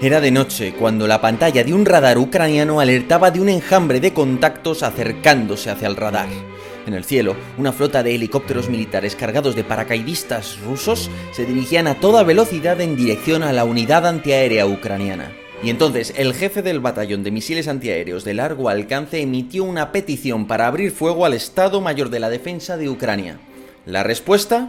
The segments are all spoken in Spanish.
Era de noche cuando la pantalla de un radar ucraniano alertaba de un enjambre de contactos acercándose hacia el radar. En el cielo, una flota de helicópteros militares cargados de paracaidistas rusos se dirigían a toda velocidad en dirección a la unidad antiaérea ucraniana. Y entonces el jefe del batallón de misiles antiaéreos de largo alcance emitió una petición para abrir fuego al Estado Mayor de la Defensa de Ucrania. La respuesta: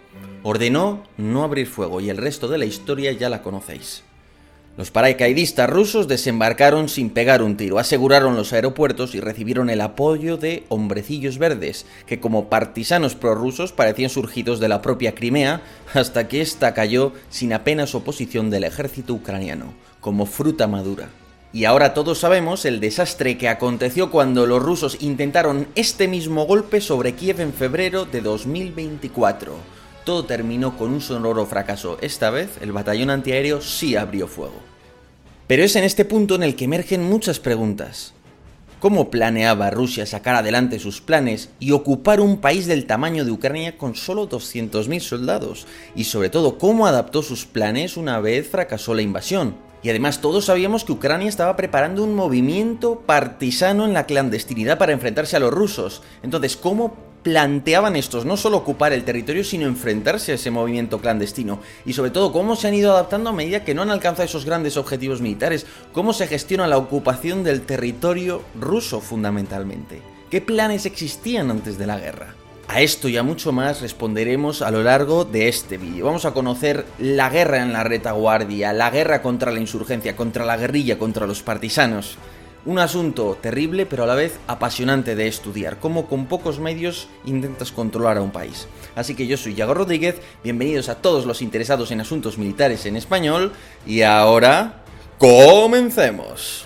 ordenó no abrir fuego, y el resto de la historia ya la conocéis. Los paracaidistas rusos desembarcaron sin pegar un tiro, aseguraron los aeropuertos y recibieron el apoyo de hombrecillos verdes, que como partisanos prorrusos parecían surgidos de la propia Crimea, hasta que ésta cayó sin apenas oposición del ejército ucraniano, como fruta madura. Y ahora todos sabemos el desastre que aconteció cuando los rusos intentaron este mismo golpe sobre Kiev en febrero de 2024. Todo terminó con un sonoro fracaso. Esta vez, el batallón antiaéreo sí abrió fuego. Pero es en este punto en el que emergen muchas preguntas. ¿Cómo planeaba Rusia sacar adelante sus planes y ocupar un país del tamaño de Ucrania con solo 200.000 soldados? Y sobre todo, ¿cómo adaptó sus planes una vez fracasó la invasión? Y además todos sabíamos que Ucrania estaba preparando un movimiento partisano en la clandestinidad para enfrentarse a los rusos. Entonces, ¿cómo planteaban estos no solo ocupar el territorio, sino enfrentarse a ese movimiento clandestino? Y sobre todo, ¿cómo se han ido adaptando a medida que no han alcanzado esos grandes objetivos militares? ¿Cómo se gestiona la ocupación del territorio ruso fundamentalmente? ¿Qué planes existían antes de la guerra? A esto y a mucho más responderemos a lo largo de este vídeo. Vamos a conocer la guerra en la retaguardia, la guerra contra la insurgencia, contra la guerrilla, contra los partisanos. Un asunto terrible, pero a la vez apasionante de estudiar, cómo con pocos medios intentas controlar a un país. Así que yo soy Yago Rodríguez, bienvenidos a todos los interesados en asuntos militares en español, y ahora ¡comencemos!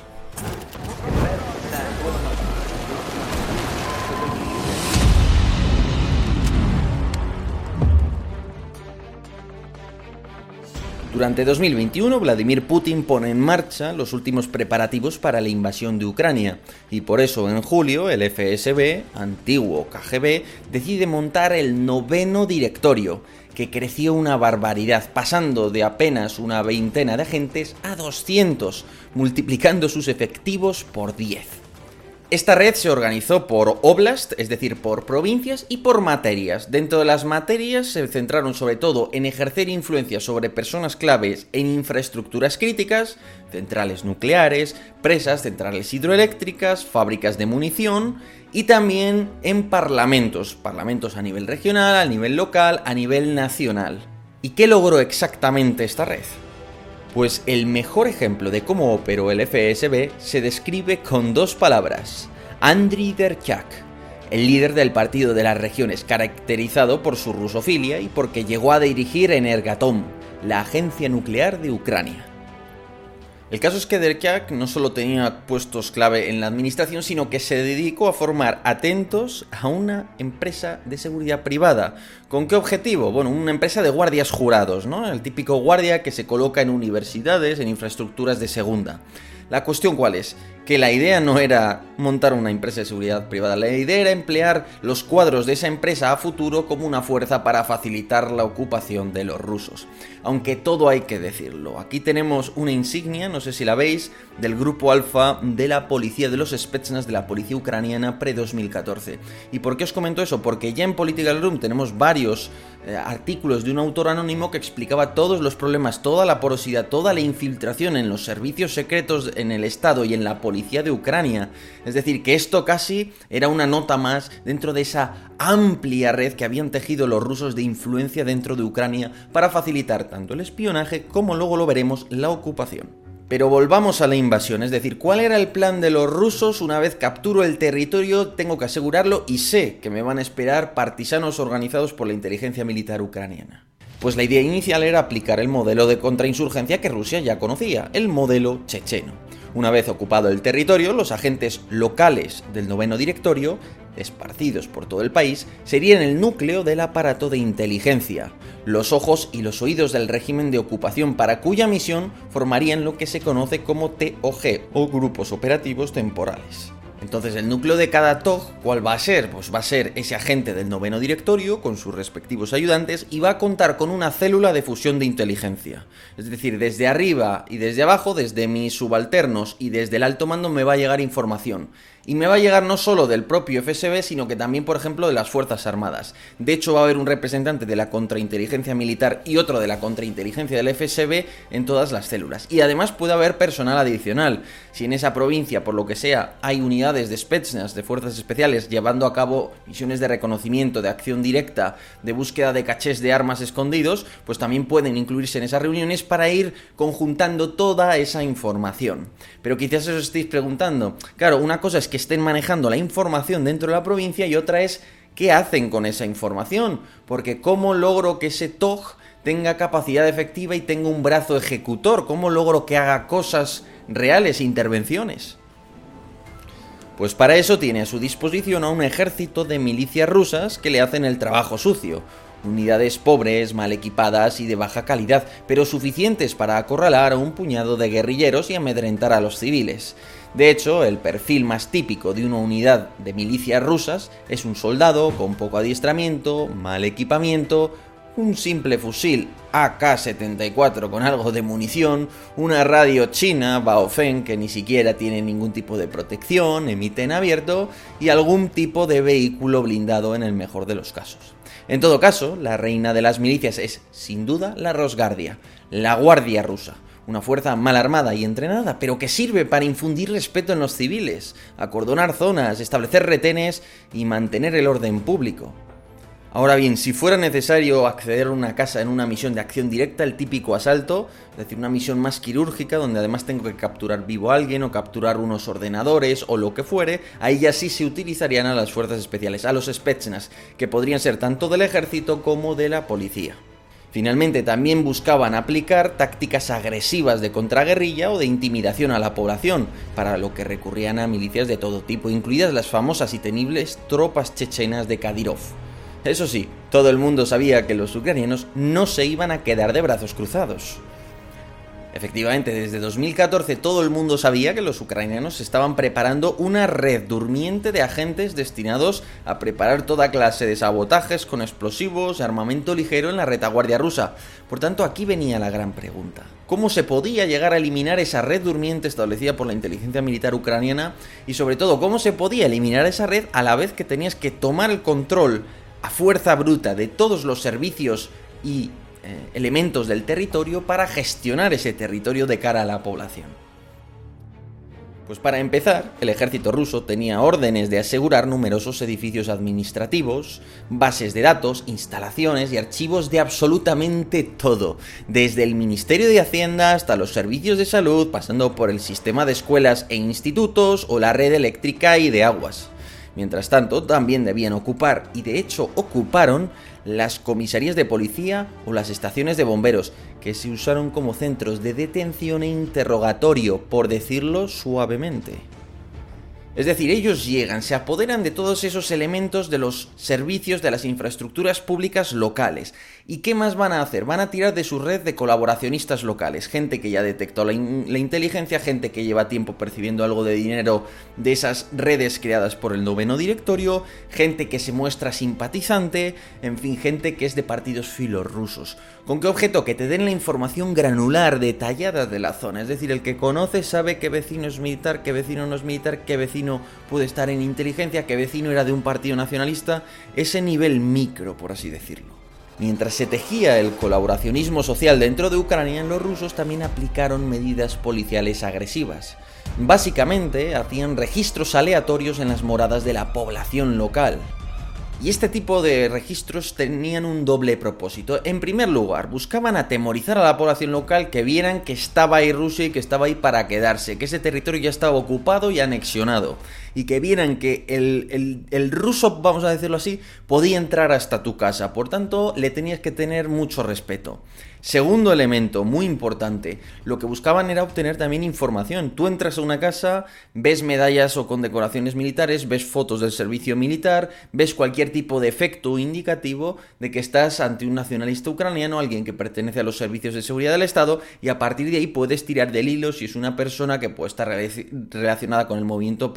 Durante 2021, Vladimir Putin pone en marcha los últimos preparativos para la invasión de Ucrania, y por eso en julio el FSB, antiguo KGB, decide montar el noveno directorio, que creció una barbaridad, pasando de apenas una veintena de agentes a 200, multiplicando sus efectivos por 10. Esta red se organizó por oblast, es decir, por provincias, y por materias. Dentro de las materias se centraron sobre todo en ejercer influencia sobre personas claves en infraestructuras críticas, centrales nucleares, presas, centrales hidroeléctricas, fábricas de munición, y también en parlamentos a nivel regional, a nivel local, a nivel nacional. ¿Y qué logró exactamente esta red? Pues el mejor ejemplo de cómo operó el FSB se describe con dos palabras: Andriy Derchak, el líder del Partido de las Regiones, caracterizado por su rusofilia y porque llegó a dirigir Energatom, la agencia nuclear de Ucrania. El caso es que Derchak no solo tenía puestos clave en la administración, sino que se dedicó a formar atentos a una empresa de seguridad privada. ¿Con qué objetivo? Bueno, una empresa de guardias jurados, ¿no? El típico guardia que se coloca en universidades, en infraestructuras de segunda. ¿La cuestión cuál es? Que la idea no era montar una empresa de seguridad privada, la idea era emplear los cuadros de esa empresa a futuro como una fuerza para facilitar la ocupación de los rusos. Aunque todo hay que decirlo, aquí tenemos una insignia, no sé si la veis, del grupo alfa de la policía, de los Spetsnaz, de la policía ucraniana pre-2014. ¿Y por qué os comento eso? Porque ya en Political Room tenemos varios artículos de un autor anónimo que explicaba todos los problemas, toda la porosidad, toda la infiltración en los servicios secretos en el Estado y en la policía de Ucrania. Es decir, que esto casi era una nota más dentro de esa amplia red que habían tejido los rusos de influencia dentro de Ucrania para facilitar tanto el espionaje como, luego lo veremos, la ocupación. Pero volvamos a la invasión, es decir, ¿cuál era el plan de los rusos? Una vez capturo el territorio, tengo que asegurarlo y sé que me van a esperar partisanos organizados por la inteligencia militar ucraniana. Pues la idea inicial era aplicar el modelo de contrainsurgencia que Rusia ya conocía, el modelo checheno. Una vez ocupado el territorio, los agentes locales del noveno directorio, esparcidos por todo el país, serían el núcleo del aparato de inteligencia, los ojos y los oídos del régimen de ocupación, para cuya misión formarían lo que se conoce como TOG, o grupos operativos temporales. Entonces, el núcleo de cada TOG, ¿cuál va a ser? Pues va a ser ese agente del noveno directorio con sus respectivos ayudantes y va a contar con una célula de fusión de inteligencia. Es decir, desde arriba y desde abajo, desde mis subalternos y desde el alto mando me va a llegar información. Y me va a llegar no solo del propio FSB, sino que también, por ejemplo, de las Fuerzas Armadas. De hecho, va a haber un representante de la contrainteligencia militar y otro de la contrainteligencia del FSB en todas las células. Y además puede haber personal adicional. Si en esa provincia, por lo que sea, hay unidades de Spetsnaz, de fuerzas especiales, llevando a cabo misiones de reconocimiento, de acción directa, de búsqueda de cachés de armas escondidos, pues también pueden incluirse en esas reuniones para ir conjuntando toda esa información. Pero quizás os estéis preguntando, claro, una cosa es que estén manejando la información dentro de la provincia y otra es qué hacen con esa información, porque ¿cómo logro que ese TOG tenga capacidad efectiva y tenga un brazo ejecutor? ¿Cómo logro que haga cosas reales, intervenciones? Pues para eso tiene a su disposición a un ejército de milicias rusas que le hacen el trabajo sucio. Unidades pobres, mal equipadas y de baja calidad, pero suficientes para acorralar a un puñado de guerrilleros y amedrentar a los civiles. De hecho, el perfil más típico de una unidad de milicias rusas es un soldado con poco adiestramiento, mal equipamiento, un simple fusil AK-74 con algo de munición, una radio china Baofeng que ni siquiera tiene ningún tipo de protección, emite en abierto y algún tipo de vehículo blindado en el mejor de los casos. En todo caso, la reina de las milicias es, sin duda, la Rosguardia, la Guardia Rusa. Una fuerza mal armada y entrenada, pero que sirve para infundir respeto en los civiles, acordonar zonas, establecer retenes y mantener el orden público. Ahora bien, si fuera necesario acceder a una casa en una misión de acción directa, el típico asalto, es decir, una misión más quirúrgica donde además tengo que capturar vivo a alguien o capturar unos ordenadores o lo que fuere, ahí ya sí se utilizarían a las fuerzas especiales, a los Spetsnaz, que podrían ser tanto del ejército como de la policía. Finalmente, también buscaban aplicar tácticas agresivas de contraguerrilla o de intimidación a la población, para lo que recurrían a milicias de todo tipo, incluidas las famosas y temibles tropas chechenas de Kadyrov. Eso sí, todo el mundo sabía que los ucranianos no se iban a quedar de brazos cruzados. Efectivamente, desde 2014 todo el mundo sabía que los ucranianos estaban preparando una red durmiente de agentes destinados a preparar toda clase de sabotajes con explosivos y armamento ligero en la retaguardia rusa. Por tanto, aquí venía la gran pregunta. ¿Cómo se podía llegar a eliminar esa red durmiente establecida por la inteligencia militar ucraniana? Y sobre todo, ¿cómo se podía eliminar esa red a la vez que tenías que tomar el control a fuerza bruta de todos los servicios y elementos del territorio para gestionar ese territorio de cara a la población? Pues para empezar, el ejército ruso tenía órdenes de asegurar numerosos edificios administrativos, bases de datos, instalaciones y archivos de absolutamente todo, desde el Ministerio de Hacienda hasta los servicios de salud, pasando por el sistema de escuelas e institutos o la red eléctrica y de aguas. Mientras tanto, también debían ocupar, y de hecho ocuparon, las comisarías de policía o las estaciones de bomberos, que se usaron como centros de detención e interrogatorio, por decirlo suavemente. Es decir, ellos llegan, se apoderan de todos esos elementos de los servicios de las infraestructuras públicas locales. ¿Y qué más van a hacer? Van a tirar de su red de colaboracionistas locales, gente que ya detectó la inteligencia, gente que lleva tiempo percibiendo algo de dinero de esas redes creadas por el noveno directorio, gente que se muestra simpatizante, en fin, gente que es de partidos filorrusos. ¿Con qué objeto? Que te den la información granular, detallada de la zona. Es decir, el que conoce sabe qué vecino es militar, qué vecino no es militar, qué vecino puede estar en inteligencia, qué vecino era de un partido nacionalista. Ese nivel micro, por así decirlo. Mientras se tejía el colaboracionismo social dentro de Ucrania, los rusos también aplicaron medidas policiales agresivas. Básicamente, hacían registros aleatorios en las moradas de la población local. Y este tipo de registros tenían un doble propósito. En primer lugar, buscaban atemorizar a la población local, que vieran que estaba ahí Rusia y que estaba ahí para quedarse, que ese territorio ya estaba ocupado y anexionado, y que vieran que el ruso, vamos a decirlo así, podía entrar hasta tu casa. Por tanto, le tenías que tener mucho respeto. Segundo elemento, muy importante, lo que buscaban era obtener también información. Tú entras a una casa, ves medallas o condecoraciones militares, ves fotos del servicio militar, ves cualquier tipo de efecto indicativo de que estás ante un nacionalista ucraniano, alguien que pertenece a los servicios de seguridad del Estado, y a partir de ahí puedes tirar del hilo si es una persona que puede estar relacionada con el movimiento partisano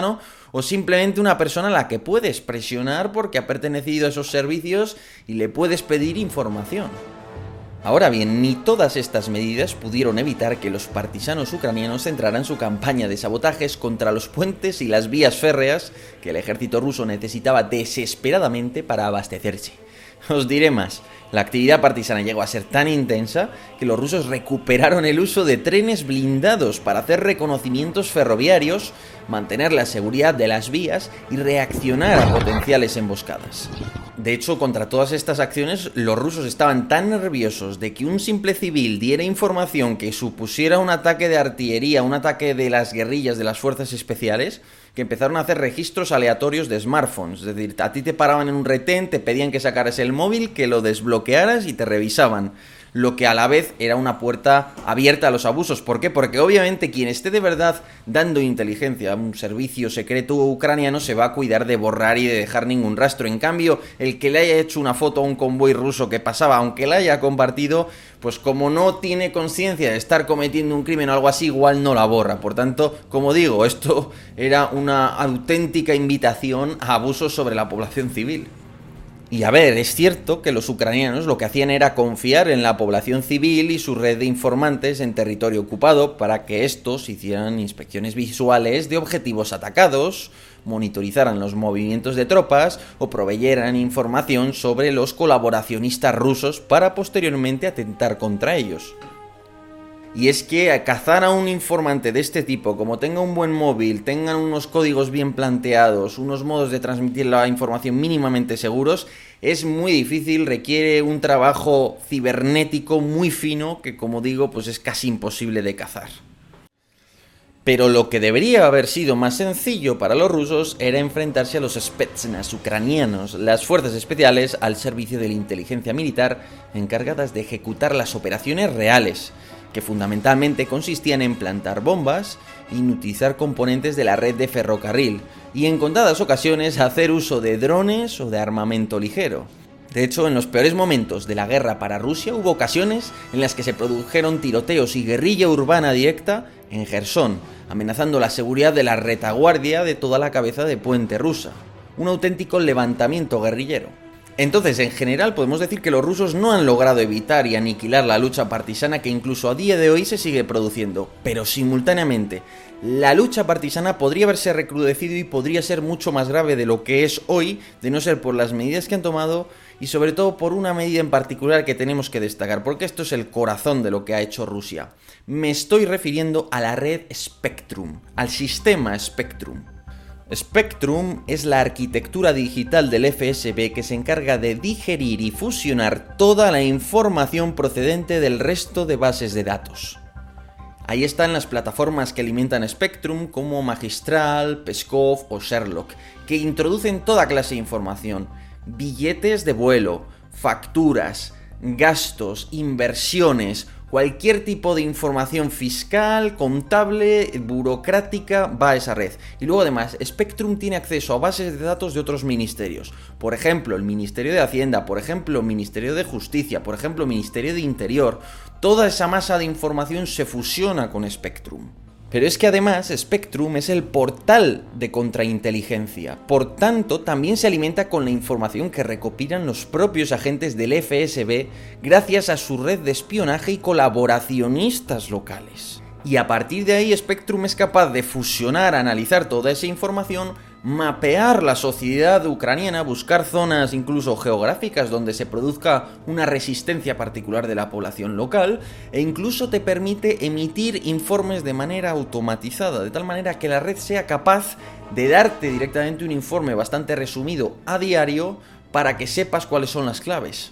partisanos o simplemente una persona a la que puedes presionar porque ha pertenecido a esos servicios y le puedes pedir información. Ahora bien, ni todas estas medidas pudieron evitar que los partisanos ucranianos centraran su campaña de sabotajes contra los puentes y las vías férreas que el ejército ruso necesitaba desesperadamente para abastecerse. Os diré más, la actividad partisana llegó a ser tan intensa que los rusos recuperaron el uso de trenes blindados para hacer reconocimientos ferroviarios, mantener la seguridad de las vías y reaccionar a potenciales emboscadas. De hecho, contra todas estas acciones, los rusos estaban tan nerviosos de que un simple civil diera información que supusiera un ataque de artillería, un ataque de las guerrillas de las fuerzas especiales, que empezaron a hacer registros aleatorios de smartphones. Es decir, a ti te paraban en un retén, te pedían que sacaras el móvil, que lo desbloquearas y te revisaban. Lo que a la vez era una puerta abierta a los abusos. ¿Por qué? Porque obviamente quien esté de verdad dando inteligencia a un servicio secreto ucraniano se va a cuidar de borrar y de dejar ningún rastro. En cambio, el que le haya hecho una foto a un convoy ruso que pasaba, aunque la haya compartido, pues como no tiene conciencia de estar cometiendo un crimen o algo así, igual no la borra. Por tanto, como digo, esto era una auténtica invitación a abusos sobre la población civil. Y a ver, es cierto que los ucranianos lo que hacían era confiar en la población civil y su red de informantes en territorio ocupado para que estos hicieran inspecciones visuales de objetivos atacados, monitorizaran los movimientos de tropas o proveyeran información sobre los colaboracionistas rusos para posteriormente atentar contra ellos. Y es que cazar a un informante de este tipo, como tenga un buen móvil, tengan unos códigos bien planteados, unos modos de transmitir la información mínimamente seguros, es muy difícil, requiere un trabajo cibernético muy fino que, como digo, pues es casi imposible de cazar. Pero lo que debería haber sido más sencillo para los rusos era enfrentarse a los Spetsnaz ucranianos, las fuerzas especiales al servicio de la inteligencia militar encargadas de ejecutar las operaciones reales, que fundamentalmente consistían en plantar bombas, inutilizar componentes de la red de ferrocarril y en contadas ocasiones hacer uso de drones o de armamento ligero. De hecho, en los peores momentos de la guerra para Rusia hubo ocasiones en las que se produjeron tiroteos y guerrilla urbana directa en Jersón, amenazando la seguridad de la retaguardia de toda la cabeza de puente rusa. Un auténtico levantamiento guerrillero. Entonces, en general, podemos decir que los rusos no han logrado evitar y aniquilar la lucha partisana que incluso a día de hoy se sigue produciendo, pero simultáneamente, la lucha partisana podría haberse recrudecido y podría ser mucho más grave de lo que es hoy, de no ser por las medidas que han tomado y sobre todo por una medida en particular que tenemos que destacar, porque esto es el corazón de lo que ha hecho Rusia. Me estoy refiriendo a la red Spectrum, al sistema Spectrum. Spectrum es la arquitectura digital del FSB que se encarga de digerir y fusionar toda la información procedente del resto de bases de datos. Ahí están las plataformas que alimentan Spectrum como Magistral, Peskov o Sherlock, que introducen toda clase de información, billetes de vuelo, facturas, gastos, inversiones, cualquier tipo de información fiscal, contable, burocrática va a esa red. Y luego además, Spectrum tiene acceso a bases de datos de otros ministerios. Por ejemplo, el Ministerio de Hacienda, por ejemplo, el Ministerio de Justicia, por ejemplo, el Ministerio de Interior. Toda esa masa de información se fusiona con Spectrum. Pero es que además Spectrum es el portal de contrainteligencia, por tanto también se alimenta con la información que recopilan los propios agentes del FSB gracias a su red de espionaje y colaboracionistas locales. Y a partir de ahí Spectrum es capaz de fusionar, analizar toda esa información, mapear la sociedad ucraniana, buscar zonas incluso geográficas donde se produzca una resistencia particular de la población local e incluso te permite emitir informes de manera automatizada, de tal manera que la red sea capaz de darte directamente un informe bastante resumido a diario para que sepas cuáles son las claves.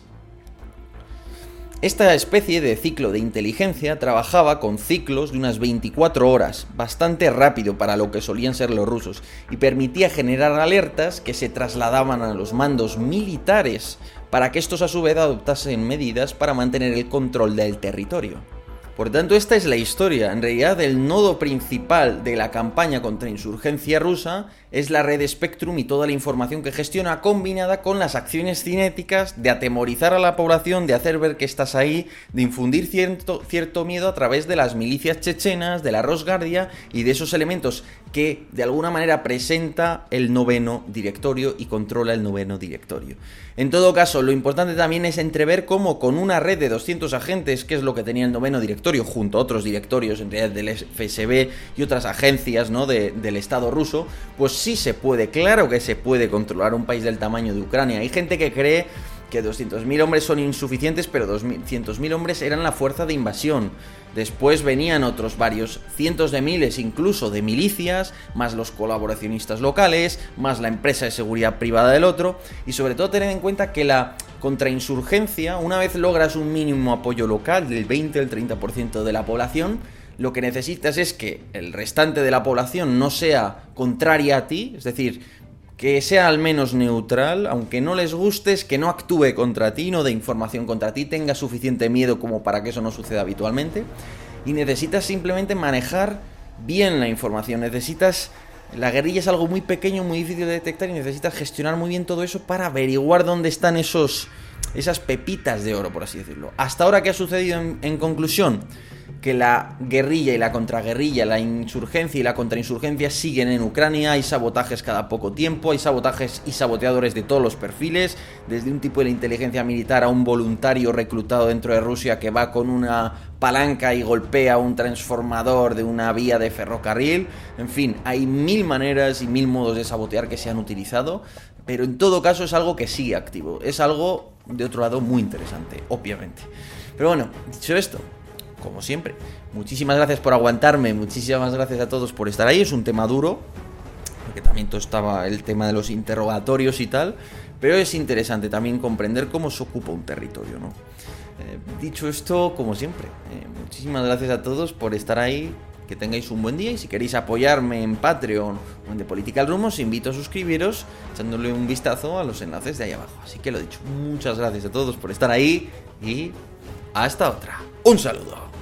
Esta especie de ciclo de inteligencia trabajaba con ciclos de unas 24 horas, bastante rápido para lo que solían ser los rusos, y permitía generar alertas que se trasladaban a los mandos militares para que estos a su vez adoptasen medidas para mantener el control del territorio. Por tanto, esta es la historia. En realidad, el nodo principal de la campaña contra insurgencia rusa es la red Spectrum y toda la información que gestiona, combinada con las acciones cinéticas de atemorizar a la población, de hacer ver que estás ahí, de infundir cierto miedo a través de las milicias chechenas, de la Rosguardia y de esos elementos que de alguna manera presenta el noveno directorio y controla el noveno directorio. En todo caso, lo importante también es entrever cómo con una red de 200 agentes, que es lo que tenía el noveno directorio, junto a otros directorios, en realidad del FSB y otras agencias, ¿no?, del Estado ruso, pues sí se puede, claro que se puede controlar un país del tamaño de Ucrania. Hay gente que cree que 200.000 hombres son insuficientes, pero 200.000 hombres eran la fuerza de invasión. Después venían otros varios cientos de miles, incluso de milicias, más los colaboracionistas locales, más la empresa de seguridad privada del otro, y sobre todo tener en cuenta que la contrainsurgencia, una vez logras un mínimo apoyo local del 20 al 30% de la población, lo que necesitas es que el restante de la población no sea contraria a ti, es decir, que sea al menos neutral, aunque no les gustes, que no actúe contra ti, no dé información contra ti, tenga suficiente miedo como para que eso no suceda habitualmente, y necesitas simplemente manejar bien la información, la guerrilla es algo muy pequeño, muy difícil de detectar, y necesitas gestionar muy bien todo eso para averiguar dónde están esas pepitas de oro, por así decirlo. Hasta ahora, ¿qué ha sucedido en conclusión? Que la guerrilla y la contraguerrilla, la insurgencia y la contrainsurgencia siguen en Ucrania, hay sabotajes cada poco tiempo, hay sabotajes y saboteadores de todos los perfiles, desde un tipo de la inteligencia militar a un voluntario reclutado dentro de Rusia que va con una palanca y golpea un transformador de una vía de ferrocarril. En fin, hay 1000 maneras y 1000 modos de sabotear que se han utilizado, pero en todo caso es algo que sigue activo, es algo de otro lado muy interesante, obviamente. Pero bueno, dicho esto, como siempre, muchísimas gracias por aguantarme, muchísimas gracias a todos por estar ahí. Es un tema duro, porque también estaba el tema de los interrogatorios y tal, pero es interesante también comprender cómo se ocupa un territorio, ¿no? Dicho esto, como siempre, muchísimas gracias a todos por estar ahí, que tengáis un buen día, y si queréis apoyarme en Patreon o en The Political Room, os invito a suscribiros echándole un vistazo a los enlaces de ahí abajo. Así que lo dicho, muchas gracias a todos por estar ahí y hasta otra. Un saludo.